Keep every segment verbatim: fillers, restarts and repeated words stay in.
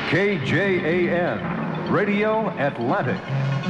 K J A N, Radio Atlantic.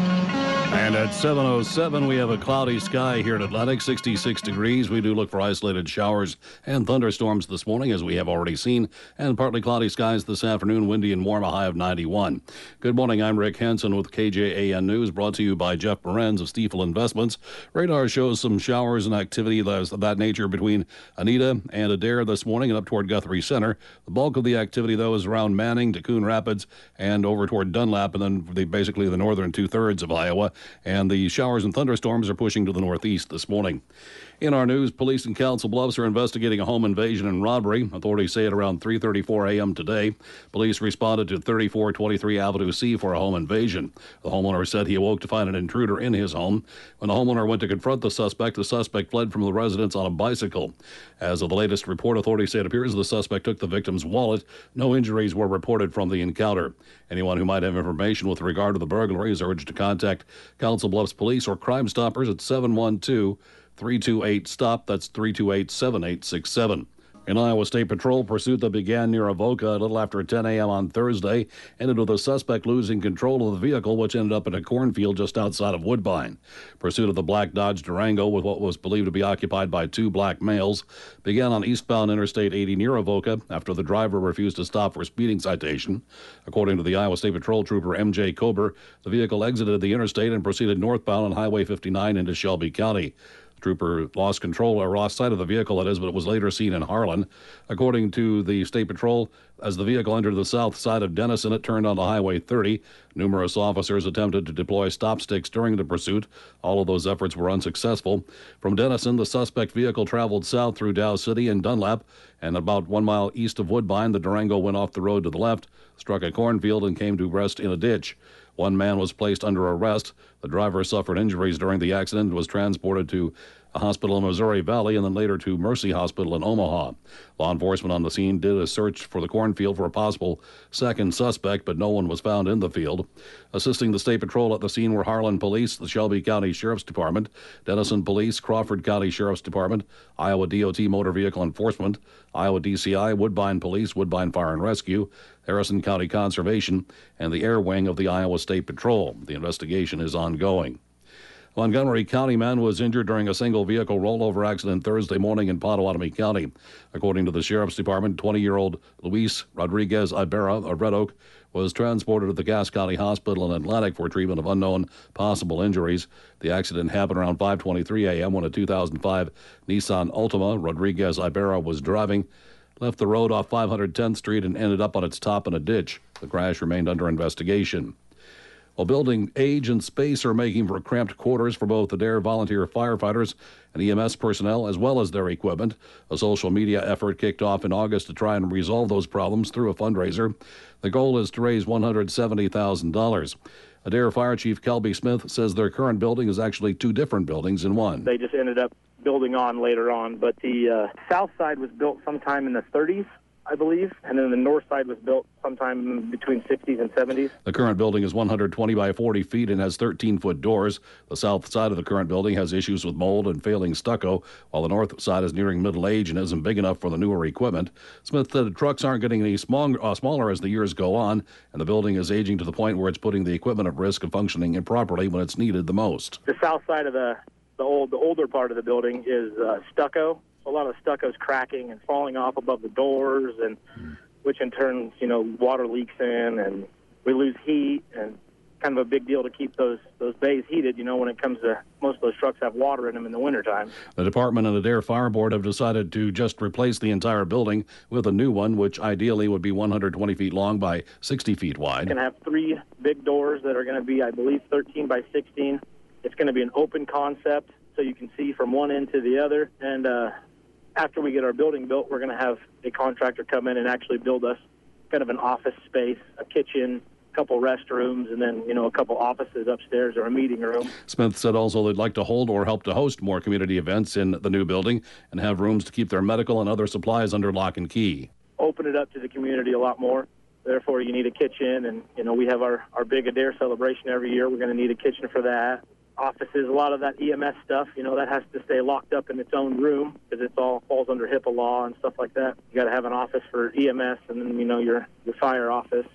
And at seven oh seven, we have a cloudy sky here at Atlantic, sixty-six degrees. We do look for isolated showers and thunderstorms this morning, as we have already seen, and partly cloudy skies this afternoon, windy and warm, a high of ninety-one. Good morning, I'm Rick Hansen with K J A N News, brought to you by Jeff Morenz of Stiefel Investments. Radar shows some showers and activity of that nature between Anita and Adair this morning and up toward Guthrie Center. The bulk of the activity, though, is around Manning to Coon Rapids and over toward Dunlap, and then the, basically the northern two-thirds of Iowa. And the showers and thunderstorms are pushing to the northeast this morning. In our news, police in Council Bluffs are investigating a home invasion and robbery. Authorities say at around three thirty-four a.m. today, police responded to thirty-four twenty-three Avenue C for a home invasion. The homeowner said he awoke to find an intruder in his home. When the homeowner went to confront the suspect, the suspect fled from the residence on a bicycle. As of the latest report, authorities say it appears the suspect took the victim's wallet. No injuries were reported from the encounter. Anyone who might have information with regard to the burglary is urged to contact Council Bluffs Police or Crime Stoppers at seven one two, three two eight, STOP. That's three two eight, seven eight six seven. An Iowa State Patrol pursuit that began near Avoca a little after ten a.m. on Thursday ended with a suspect losing control of the vehicle, which ended up in a cornfield just outside of Woodbine. Pursuit of the black Dodge Durango, with what was believed to be occupied by two black males, began on eastbound Interstate eighty near Avoca after the driver refused to stop for a speeding citation. According to the Iowa State Patrol trooper M J Kober, the vehicle exited the interstate and proceeded northbound on Highway fifty-nine into Shelby County. The trooper lost control or lost sight of the vehicle, that is, but it was later seen in Harlan. According to the State Patrol, as the vehicle entered the south side of Denison, it turned onto Highway thirty. Numerous officers attempted to deploy stop sticks during the pursuit. All of those efforts were unsuccessful. From Denison, the suspect vehicle traveled south through Dow City and Dunlap, and about one mile east of Woodbine, the Durango went off the road to the left, struck a cornfield, and came to rest in a ditch. One man was placed under arrest. The driver suffered injuries during the accident and was transported to a hospital in Missouri Valley and then later to Mercy Hospital in Omaha. Law enforcement on the scene did a search for the cornfield for a possible second suspect, but no one was found in the field. Assisting the State Patrol at the scene were Harlan Police, the Shelby County Sheriff's Department, Denison Police, Crawford County Sheriff's Department, Iowa D O T Motor Vehicle Enforcement, Iowa D C I, Woodbine Police, Woodbine Fire and Rescue, Harrison County Conservation, and the Air Wing of the Iowa State Patrol. The investigation is ongoing. Montgomery County man was injured during a single vehicle rollover accident Thursday morning in Pottawatomie County. According to the Sheriff's Department, twenty-year-old Luis Rodriguez Ibarra of Red Oak was transported to the Cass County Hospital in Atlantic for treatment of unknown possible injuries. The accident happened around five twenty-three a.m. when a two thousand five Nissan Altima Rodriguez Ibarra was driving left the road off five hundred tenth Street and ended up on its top in a ditch. The crash remained under investigation. While building age and space are making for cramped quarters for both Adair volunteer firefighters and E M S personnel, as well as their equipment, a social media effort kicked off in August to try and resolve those problems through a fundraiser. The goal is to raise one hundred seventy thousand dollars. Adair Fire Chief Kelby Smith says their current building is actually two different buildings in one. They just ended up building on later on, but the uh, south side was built sometime in the thirties, I believe, and then the north side was built sometime between sixties and seventies. The current building is one hundred twenty by forty feet and has thirteen-foot doors. The south side of the current building has issues with mold and failing stucco, while the north side is nearing middle age and isn't big enough for the newer equipment. Smith said the trucks aren't getting any small, uh, smaller as the years go on, and the building is aging to the point where it's putting the equipment at risk of functioning improperly when it's needed the most. The south side of the the old the older part of the building is uh, stucco. A lot of the stucco's cracking and falling off above the doors, and mm. which in turn, you know, water leaks in, and we lose heat, and kind of a big deal to keep those those bays heated. You know, when it comes to most of those trucks have water in them in the wintertime. The department and Adair Fire Board have decided to just replace the entire building with a new one, which ideally would be one hundred twenty feet long by sixty feet wide. It's going to have three big doors that are going to be, I believe, thirteen by sixteen. It's going to be an open concept, so you can see from one end to the other, and uh, after we get our building built, we're going to have a contractor come in and actually build us kind of an office space, a kitchen, a couple restrooms, and then, you know, a couple offices upstairs or a meeting room. Smith said also they'd like to hold or help to host more community events in the new building and have rooms to keep their medical and other supplies under lock and key. Open it up to the community a lot more. Therefore, you need a kitchen, and, you know, we have our, our big Adair celebration every year. We're going to need a kitchen for that. Offices, a lot of that E M S stuff, you know, that has to stay locked up in its own room because it all falls under HIPAA law and stuff like that. You got to have an office for E M S and then, you know, your, your fire office.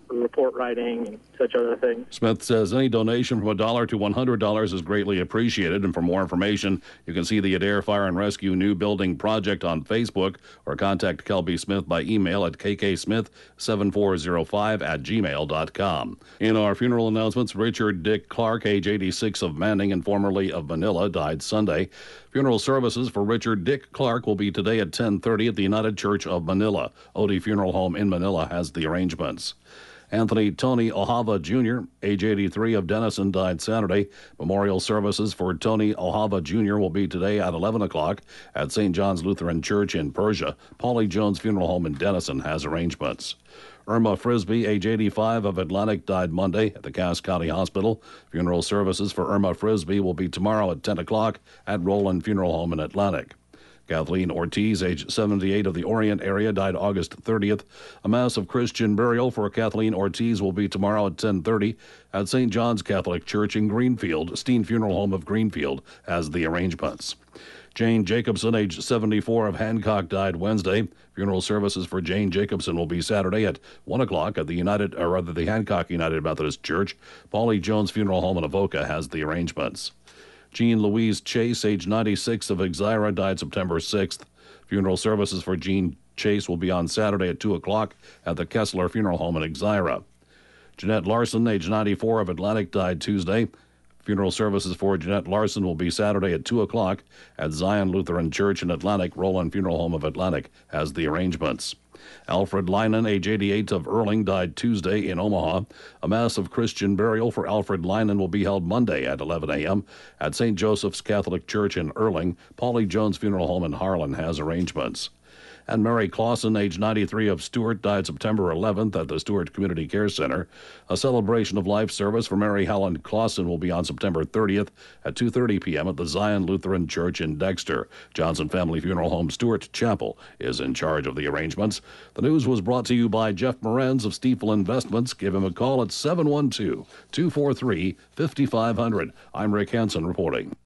for report writing and such other things. Smith says any donation from a dollar to one hundred dollars is greatly appreciated. And for more information, you can see the Adair Fire and Rescue New Building Project on Facebook or contact Kelby Smith by email at k k smith seven four zero five at gmail dot com. In our funeral announcements, Richard Dick Clark, age eighty-six, of Manning and formerly of Manila, died Sunday. Funeral services for Richard Dick Clark will be today at ten thirty at the United Church of Manila. Odie Funeral Home in Manila has the arrangements. Anthony Tony Ohava Junior, age eighty-three, of Denison, died Saturday. Memorial services for Tony Ohava Junior will be today at eleven o'clock at Saint John's Lutheran Church in Persia. Paulie Jones Funeral Home in Denison has arrangements. Irma Frisbee, age eighty-five, of Atlantic, died Monday at the Cass County Hospital. Funeral services for Irma Frisbee will be tomorrow at ten o'clock at Roland Funeral Home in Atlantic. Kathleen Ortiz, age seventy-eight, of the Orient area, died August thirtieth. A mass of Christian burial for Kathleen Ortiz will be tomorrow at ten thirty at Saint John's Catholic Church in Greenfield. Steen Funeral Home of Greenfield has the arrangements. Jane Jacobson, age seventy-four, of Hancock, died Wednesday. Funeral services for Jane Jacobson will be Saturday at one o'clock at the United, or rather the Hancock United Methodist Church. Paulie Jones Funeral Home in Avoca has the arrangements. Jean Louise Chase, age ninety-six, of Exira, died September sixth. Funeral services for Jean Chase will be on Saturday at two o'clock at the Kessler Funeral Home in Exira. Jeanette Larson, age ninety-four, of Atlantic, died Tuesday. Funeral services for Jeanette Larson will be Saturday at two o'clock at Zion Lutheran Church in Atlantic. Roland Funeral Home of Atlantic has the arrangements. Alfred Linan, age eighty-eight, of Erling, died Tuesday in Omaha. A mass of Christian burial for Alfred Linan will be held Monday at eleven a.m. at Saint Joseph's Catholic Church in Erling. Paulie Jones Funeral Home in Harlan has arrangements. And Mary Clausen, age ninety-three, of Stewart, died September eleventh at the Stewart Community Care Center. A celebration of life service for Mary Helen Clausen will be on September thirtieth at two thirty p.m. at the Zion Lutheran Church in Dexter. Johnson Family Funeral Home Stewart Chapel is in charge of the arrangements. The news was brought to you by Jeff Morenz of Stiefel Investments. Give him a call at seven one two, two four three, five five zero zero. I'm Rick Hansen reporting.